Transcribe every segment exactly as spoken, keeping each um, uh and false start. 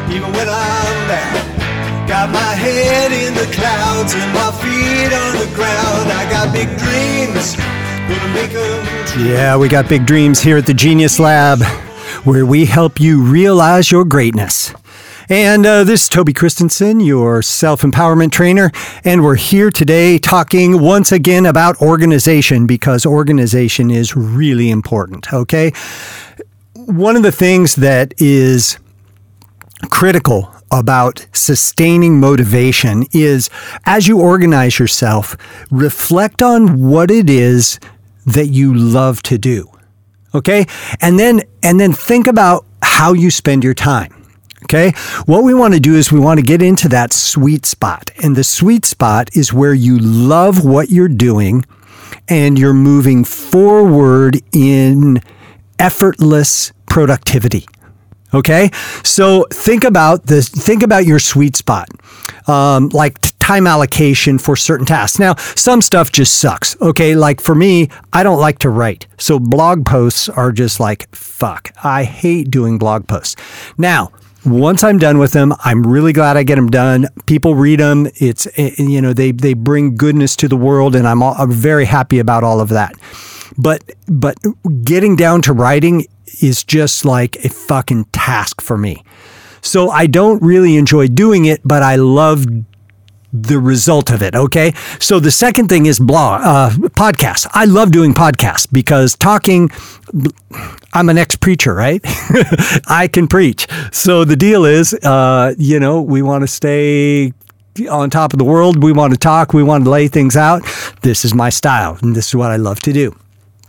even when I'm down. Got my head in the clouds and my feet on the ground. I got big dreams, gonna make them true. Yeah, we got big dreams here at the Genius Lab, where we help you realize your greatness. And uh, this is Toby Christensen, your self-empowerment trainer, and we're here today talking once again about organization, because organization is really important, okay? One of the things that is critical about sustaining motivation is, as you organize yourself, reflect on what it is that you love to do, okay? And then, and then think about how you spend your time. Okay, what we want to do is we want to get into that sweet spot. And the sweet spot is where you love what you're doing and you're moving forward in effortless productivity. Okay, so think about this, think about your sweet spot, um, like time allocation for certain tasks. Now, some stuff just sucks. Okay, like for me, I don't like to write. So blog posts are just like, fuck, I hate doing blog posts. Now, once I'm done with them, I'm really glad I get them done. People read them. It's, you know, they, they bring goodness to the world, and I'm, all, I'm very happy about all of that. But, but getting down to writing is just like a fucking task for me. So I don't really enjoy doing it, but I love the result of it. Okay. So the second thing is blog, uh, podcasts. I love doing podcasts because talking, I'm an ex-preacher, right? I can preach. So the deal is, uh, you know, we want to stay on top of the world. We want to talk. We want to lay things out. This is my style, and this is what I love to do.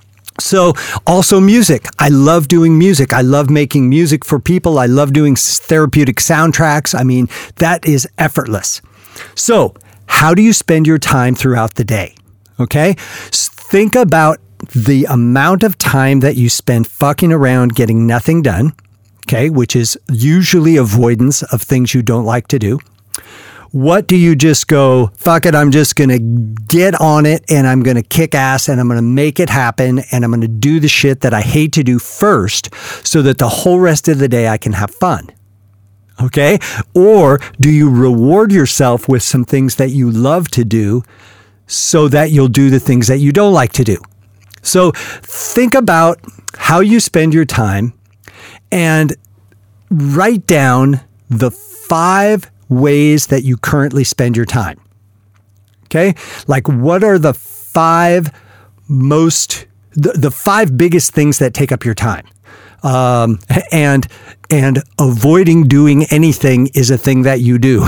So also music. I love doing music. I love making music for people. I love doing therapeutic soundtracks. I mean, that is effortless. So how do you spend your time throughout the day? Okay. Think about the amount of time that you spend fucking around getting nothing done. Okay. Which is usually avoidance of things you don't like to do. What do you just go, fuck it, I'm just going to get on it and I'm going to kick ass and I'm going to make it happen and I'm going to do the shit that I hate to do first so that the whole rest of the day I can have fun? Okay? Or do you reward yourself with some things that you love to do so that you'll do the things that you don't like to do? So think about how you spend your time and write down the five ways that you currently spend your time. Okay? Like, what are the five most, the, the five biggest things that take up your time? Um, and, and avoiding doing anything is a thing that you do.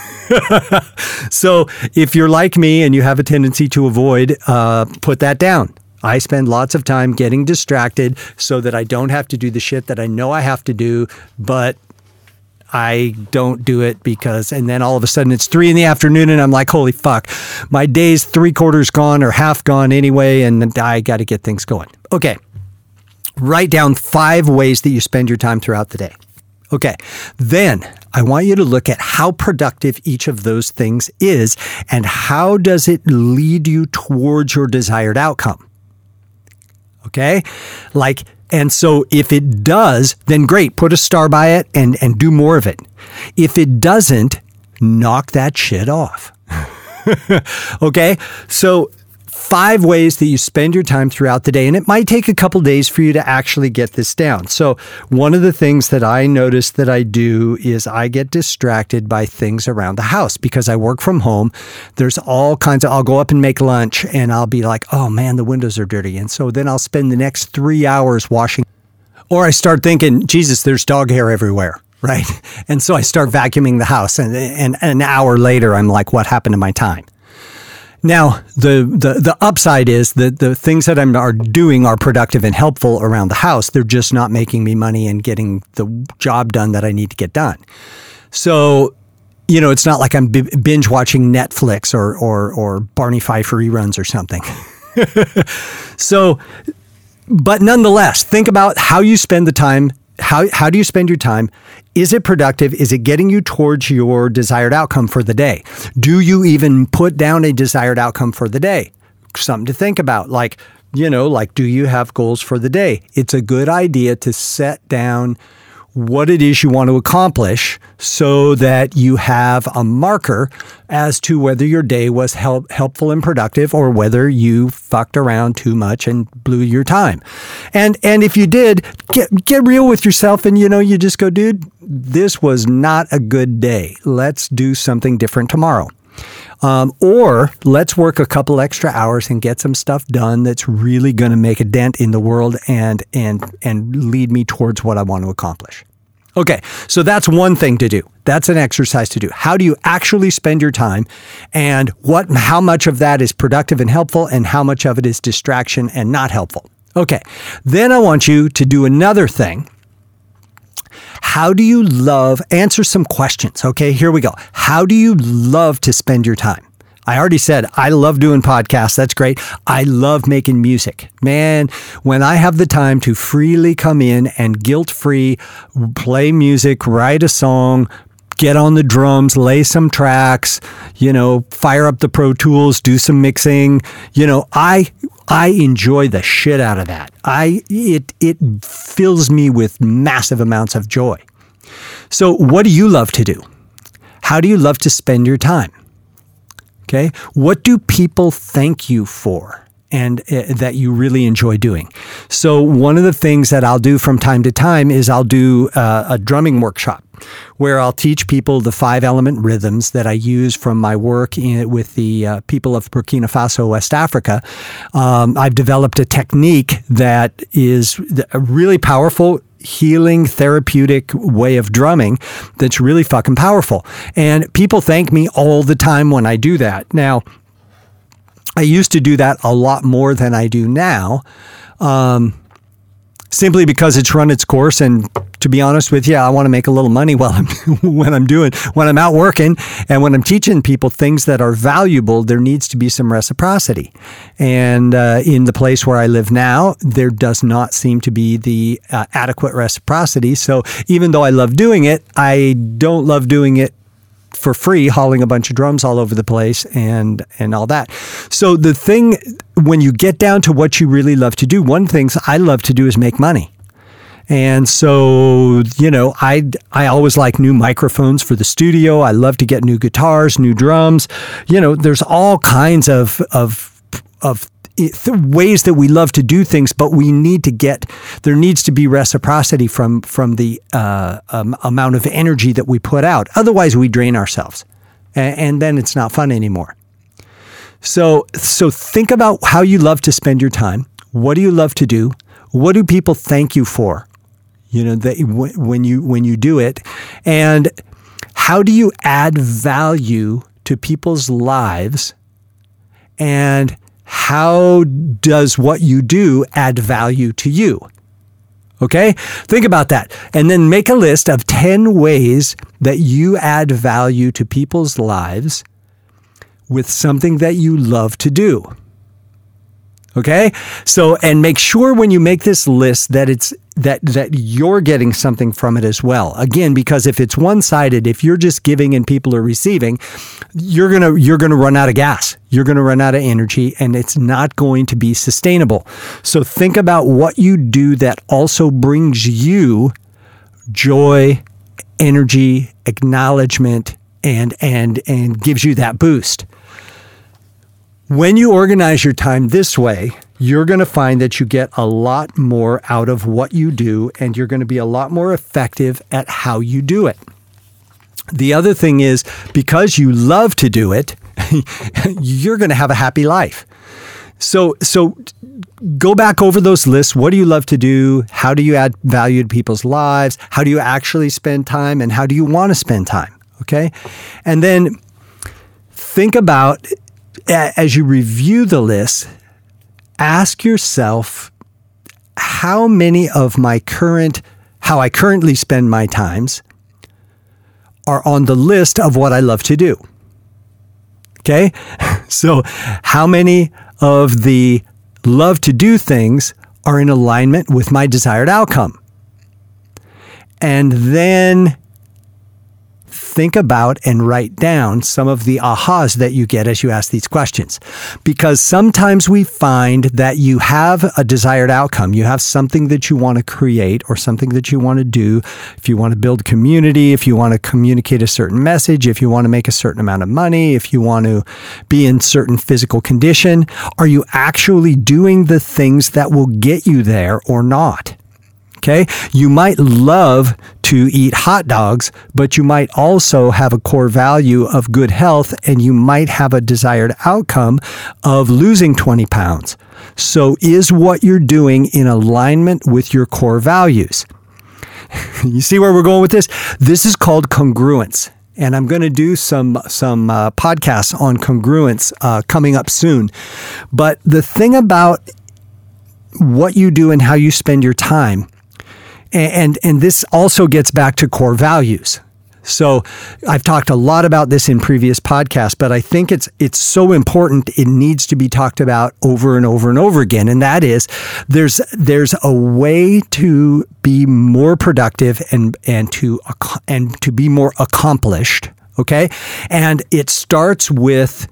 So if you're like me and you have a tendency to avoid, uh, put that down. I spend lots of time getting distracted so that I don't have to do the shit that I know I have to do, but I don't do it because, and then all of a sudden it's three in the afternoon and I'm like, holy fuck, my day's three quarters gone or half gone anyway, and I got to get things going. Okay. Write down five ways that you spend your time throughout the day. Okay. Then I want you to look at how productive each of those things is and how does it lead you towards your desired outcome. Okay. Like, and so if it does, then great, put a star by it and, and do more of it. If it doesn't, knock that shit off. Okay? So five ways that you spend your time throughout the day, and it might take a couple days for you to actually get this down. So one of the things that I notice that I do is I get distracted by things around the house because I work from home. There's all kinds of, I'll go up and make lunch and I'll be like, oh man, the windows are dirty. And so then I'll spend the next three hours washing. Or I start thinking, Jesus, there's dog hair everywhere, right? And so I start vacuuming the house and, and an hour later, I'm like, what happened to my time? Now, the, the, the upside is that the things that I'm are doing are productive and helpful around the house. They're just not making me money and getting the job done that I need to get done. So, you know, it's not like I'm b- binge watching Netflix or, or, or Barney Fife reruns or something. So, but nonetheless, think about how you spend the time. How, how do you spend your time? Is it productive? Is it getting you towards your desired outcome for the day? Do you even put down a desired outcome for the day? Something to think about. Like, you know, like, do you have goals for the day? It's a good idea to set down what it is you want to accomplish so that you have a marker as to whether your day was help, helpful and productive or whether you fucked around too much and blew your time. And and if you did, get get real with yourself and, you know, you just go, dude, this was not a good day. Let's do something different tomorrow. Um, or let's work a couple extra hours and get some stuff done that's really going to make a dent in the world and and and lead me towards what I want to accomplish. Okay, so that's one thing to do. That's an exercise to do. How do you actually spend your time, and what how much of that is productive and helpful, and how much of it is distraction and not helpful? Okay, then I want you to do another thing. How do you love, answer some questions. Okay, here we go. How do you love to spend your time? I already said, I love doing podcasts. That's great. I love making music. Man, when I have the time to freely come in and guilt-free play music, write a song, get on the drums, lay some tracks, you know, fire up the Pro Tools, do some mixing, you know, I I enjoy the shit out of that. I it it fills me with massive amounts of joy. So what do you love to do? How do you love to spend your time? Okay? What do people thank you for and uh, that you really enjoy doing? So one of the things that I'll do from time to time is I'll do uh, a drumming workshop where I'll teach people the five element rhythms that I use from my work in, with the uh, people of Burkina Faso, West Africa. Um, I've developed a technique that is a really powerful, healing, therapeutic way of drumming that's really fucking powerful. And people thank me all the time when I do that. Now, I used to do that a lot more than I do now, um, simply because it's run its course. And to be honest with you, I want to make a little money while I'm when I'm doing when I'm out working, and when I'm teaching people things that are valuable. There needs to be some reciprocity, and uh, in the place where I live now, there does not seem to be the uh, adequate reciprocity. So even though I love doing it, I don't love doing it for free, hauling a bunch of drums all over the place and and all that. So the thing, when you get down to what you really love to do, one of the things I love to do is make money. And so, you know, I I always like new microphones for the studio. I love to get new guitars, new drums. You know, there's all kinds of of of ways that we love to do things, but we need to get, there needs to be reciprocity from from the uh, um, amount of energy that we put out. Otherwise, we drain ourselves, and, and then it's not fun anymore. So, so think about how you love to spend your time. What do you love to do? What do people thank you for? You know, that when you when you do it, and how do you add value to people's lives? And how does what you do add value to you? Okay? Think about that. And then make a list of ten ways that you add value to people's lives with something that you love to do. Okay? So, and make sure when you make this list that it's that that you're getting something from it as well. Again, because if it's one-sided, if you're just giving and people are receiving, you're going to you're going to run out of gas. You're going to run out of energy, and it's not going to be sustainable. So think about what you do that also brings you joy, energy, acknowledgement, and and and gives you that boost. When you organize your time this way, you're going to find that you get a lot more out of what you do, and you're going to be a lot more effective at how you do it. The other thing is, because you love to do it, you're going to have a happy life. So, so go back over those lists. What do you love to do? How do you add value to people's lives? How do you actually spend time? And how do you want to spend time? Okay. And then think about, as you review the list, ask yourself how many of my current, how I currently spend my times are on the list of what I love to do. Okay? So how many of the love to do things are in alignment with my desired outcome? And then think about and write down some of the ahas that you get as you ask these questions. Because sometimes we find that you have a desired outcome. You have something that you want to create or something that you want to do. If you want to build community, if you want to communicate a certain message, if you want to make a certain amount of money, if you want to be in certain physical condition, are you actually doing the things that will get you there or not? Okay, you might love to eat hot dogs, but you might also have a core value of good health, and you might have a desired outcome of losing twenty pounds. So is what you're doing in alignment with your core values? You see where we're going with this? This is called congruence. And I'm going to do some some uh, podcasts on congruence uh, coming up soon. But the thing about what you do and how you spend your time, And and this also gets back to core values. So I've talked a lot about this in previous podcasts, but I think it's it's so important. It needs to be talked about over and over and over again. And that is, there's there's a way to be more productive and and to and to be more accomplished. Okay, and it starts with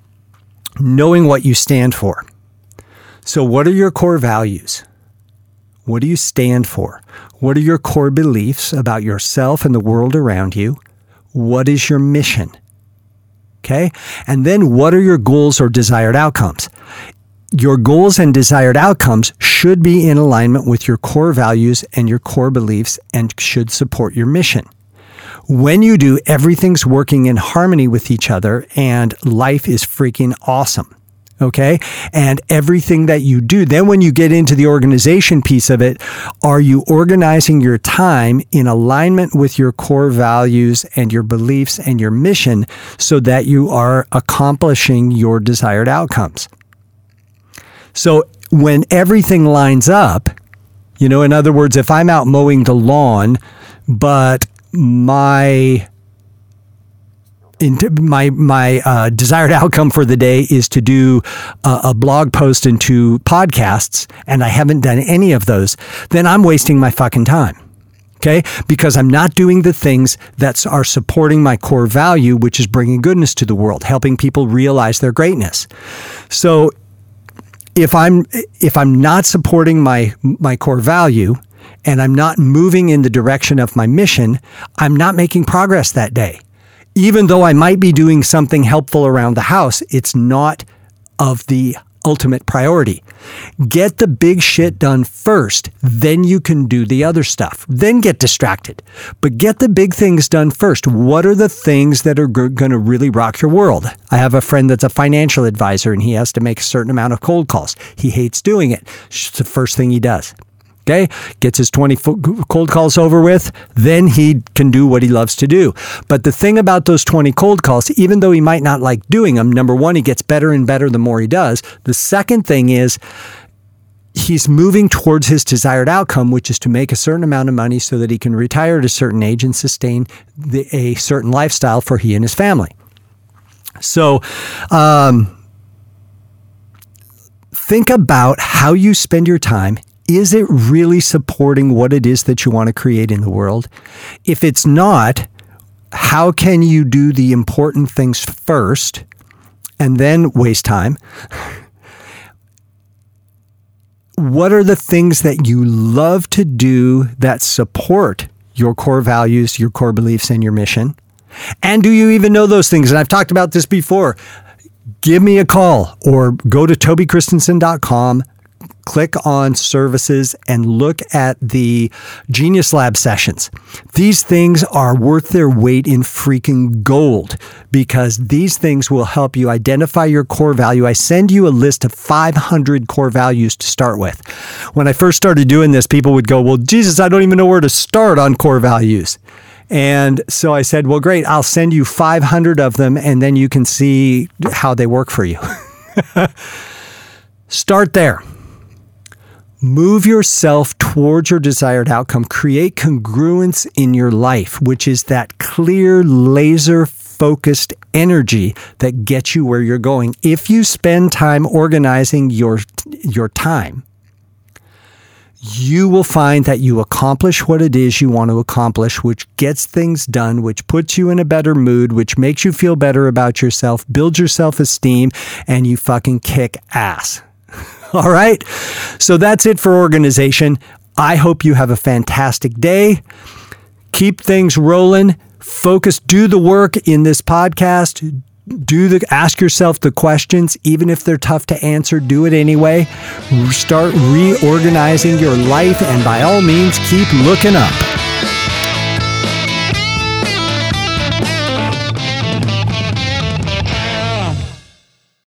knowing what you stand for. So what are your core values? What do you stand for? What are your core beliefs about yourself and the world around you? What is your mission? Okay? And then what are your goals or desired outcomes? Your goals and desired outcomes should be in alignment with your core values and your core beliefs and should support your mission. When you do, everything's working in harmony with each other and life is freaking awesome. Okay. And everything that you do, then when you get into the organization piece of it, are you organizing your time in alignment with your core values and your beliefs and your mission so that you are accomplishing your desired outcomes? So when everything lines up, you know, in other words, if I'm out mowing the lawn, but my My my uh, desired outcome for the day is to do a, a blog post and two podcasts, and I haven't done any of those, then I'm wasting my fucking time, okay? Because I'm not doing the things that are supporting my core value, which is bringing goodness to the world, helping people realize their greatness. So if I'm if I'm not supporting my my core value and I'm not moving in the direction of my mission, I'm not making progress that day. Even though I might be doing something helpful around the house, it's not of the ultimate priority. Get the big shit done first, then you can do the other stuff. Then get distracted. But get the big things done first. What are the things that are g- going to really rock your world? I have a friend that's a financial advisor and he has to make a certain amount of cold calls. He hates doing it. It's the first thing he does. Okay, gets his twenty cold calls over with, then he can do what he loves to do. But the thing about those twenty cold calls, even though he might not like doing them, number one, he gets better and better the more he does. The second thing is he's moving towards his desired outcome, which is to make a certain amount of money so that he can retire at a certain age and sustain the, a certain lifestyle for he and his family. So, um, think about how you spend your time. Is it really supporting what it is that you want to create in the world? If it's not, how can you do the important things first and then waste time? What are the things that you love to do that support your core values, your core beliefs, and your mission? And do you even know those things? And I've talked about this before. Give me a call or go to toby christensen dot com. Click on services and look at the Genius Lab sessions. These things are worth their weight in freaking gold because these things will help you identify your core value. I send you a list of five hundred core values to start with. When I first started doing this, people would go, well, Jesus, I don't even know where to start on core values. And so I said, well, great, I'll send you five hundred of them and then you can see how they work for you. Start there. Move yourself towards your desired outcome. Create congruence in your life, which is that clear, laser-focused energy that gets you where you're going. If you spend time organizing your, your time, you will find that you accomplish what it is you want to accomplish, which gets things done, which puts you in a better mood, which makes you feel better about yourself, builds your self-esteem, and you fucking kick ass. All right? So that's it for organization. I hope you have a fantastic day. Keep things rolling. Focus, do the work in this podcast. Do the ask yourself the questions, even if they're tough to answer, do it anyway. Start reorganizing your life, and by all means, keep looking up.